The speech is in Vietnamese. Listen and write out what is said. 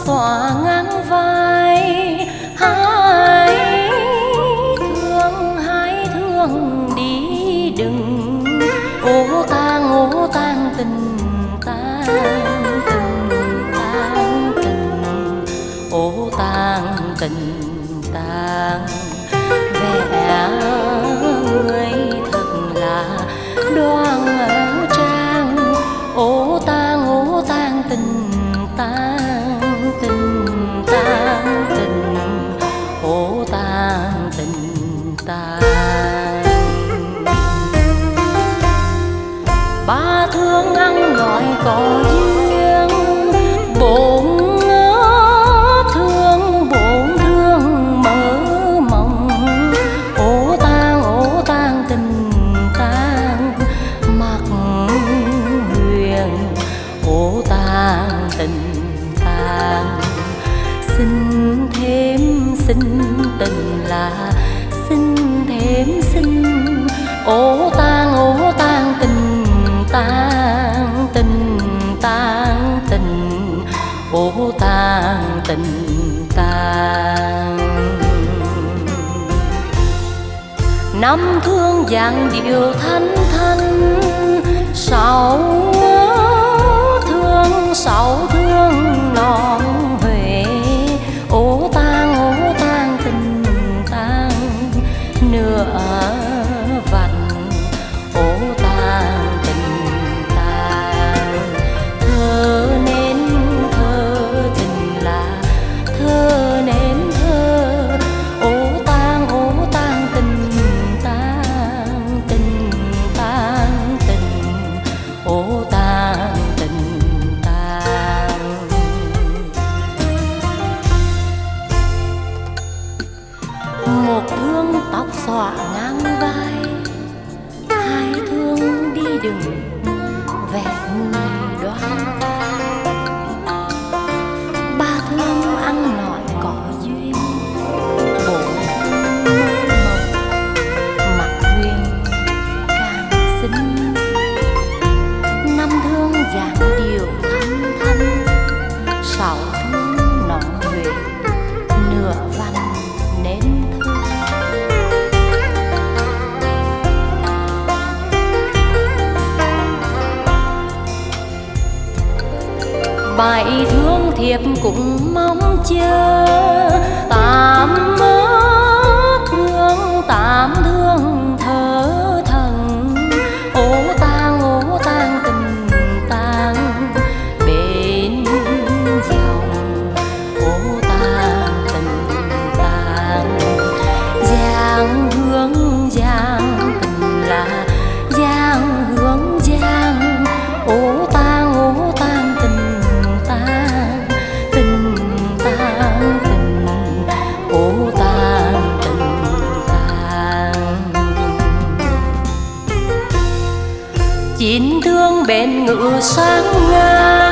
xõa ngang vai. Hai thương đi đừng, ô tang tình tang tình, ô tang tình tang. Vẻ người thật là đoan trang, ô tang tình tang tình tang tình, ô tang tình tang. Ba thương ăn nói có duyên, bốn thương mơ mộng, ô tang tình tang mặc huyền, ô tang tình tang. Xin thêm xin tình là xin thêm xin, ô tang tình tang tình tang tình, ô tang tình tang. Năm thương dáng điệu thanh thanh, sáu thương non Huế, ô tang tình tang nửa vành, ô tang tình tang. Thơ nên thơ tình là thơ nên thơ, ô tang tình tang tình tang tình, ô tang tình tang. Một thương tóc xõa ngang vai, hai thương đi đừng vẻ người đoan. Ba thương ăn nói có duyên, bốn thương mơ mộng mặc huyền càng xinh. Năm thương dáng điệu thanh thanh, sáu thương non Huế nửa vành nên thơ. Bảy thương thiệp cũng mong chờ, tám thương thơ thần, ô tang tình tang bên dòng, ô tang tình tang. Giang hương giang tình là giang hương giang, ô tang tình tang tình tang tình, ô tang tình tang. Chín thương bên ngự sáng ngang,